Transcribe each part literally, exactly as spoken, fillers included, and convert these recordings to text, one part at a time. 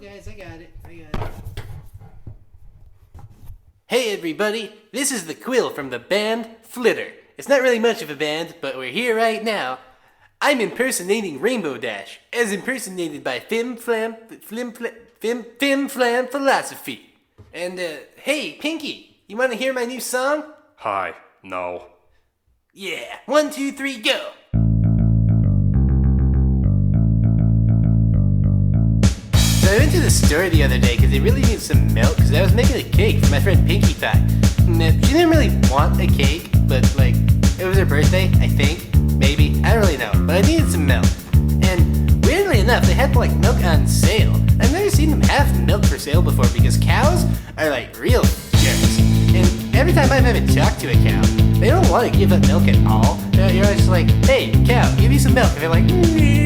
guys, I got it. I got it. Hey everybody, this is the Quill from the band Flitter. It's not really much of a band, but we're here right now. I'm impersonating Rainbow Dash, as impersonated by Fim Flam, Flim Flam, Fim, Fim Flam Philosophy. And, uh, hey, Pinky, you want to hear my new song? Hi, no. Yeah, one, two, three, go! So I went to the store the other day because they really needed some milk because I was making a cake for my friend Pinkie Pie. And, uh, she didn't really want a cake, but like, it was her birthday, I think. Maybe. I don't really know. But I needed some milk. And weirdly enough, they had like milk on sale. I've never seen them have milk for sale before because cows are like real jerks. And every time I've ever talked to a cow, they don't want to give up milk at all. They're, you're always like, hey, cow, give me some milk. And they're like,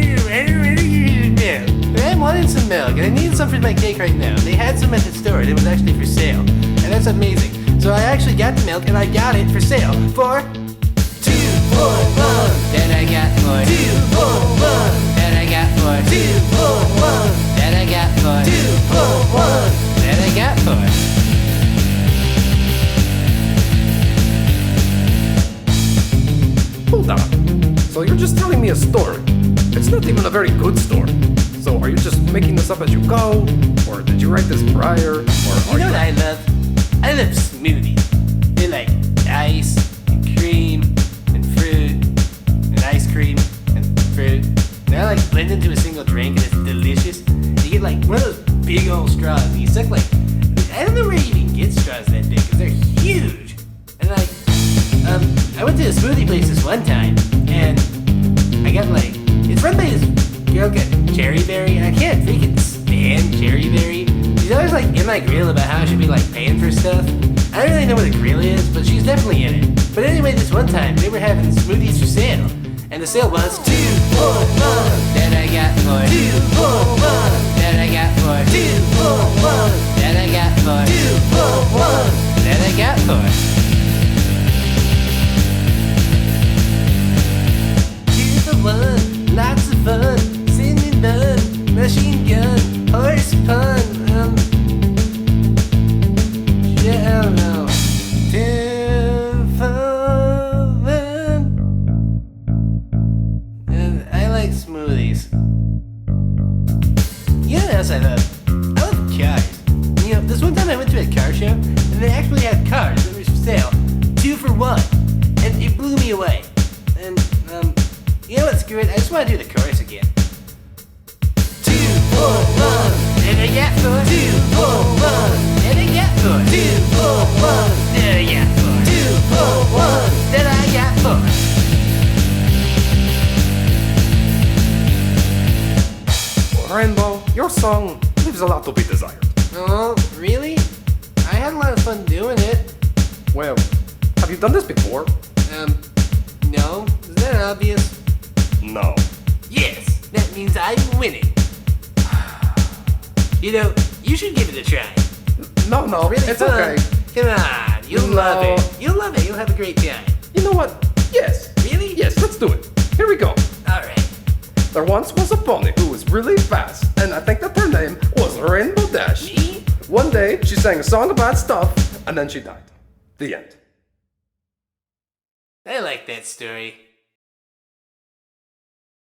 I wanted some milk, and I needed some for my cake right now. They had some at the store, and it was actually for sale. And that's amazing. So I actually got the milk, and I got it for sale for two for one. That I got for two for one. That I got for two for one. That I got for two for one. That I got for. Hold on. So you're just telling me a story. It's not even a very good story. So are you just making this up as you go? Or did you write this prior? Or You know what I love? I love smoothies. They're like ice and cream and fruit and ice cream and fruit. And I like blend into a single drink and it's delicious. You get like one of those big old straws and you suck like, I don't know where you even get straws that big because they're huge. And like, um, I went to a smoothie place this one time and I got like, it's run by this girl got Cherry Berry, and I can't freaking stand Cherry Berry. She's always like in my grill about how I should be like paying for stuff. I don't really know what a grill is, but she's definitely in it. But anyway, this one time they were having smoothies for sale, and the sale was two for one. That I got for two for one. That I got for two for one. That I got for two for one. That I got for two for one. Lots of fun. Cinnamon bun, machine gun, horse pun, um, yeah, I don't know. Two for one. And I like smoothies. You know what else I love? I love cars. You know, this one time I went to a car show, and they actually had cars that were for sale, two for one, and it blew me away. And, um, you know what, screw it, I just want to do the chorus again. Two for one, and I got for two for one, and I got for two for one, that I got for two for one, that I got for. Rainbow, your song leaves a lot to be desired. Oh, really? I had a lot of fun doing it. Well, have you done this before? Um, no? Is that obvious? No. Yes, that means I'm winning. You know, you should give it a try. No, no, Really it's fun. okay. Come on, you'll No. love it. You'll love it. You'll have a great time. You know what? Yes. Really? Yes, let's do it. Here we go. All right. There once was a pony who was really fast, and I think that her name was Rainbow Dash. Me? One day, she sang a song about stuff, and then she died. The end. I like that story.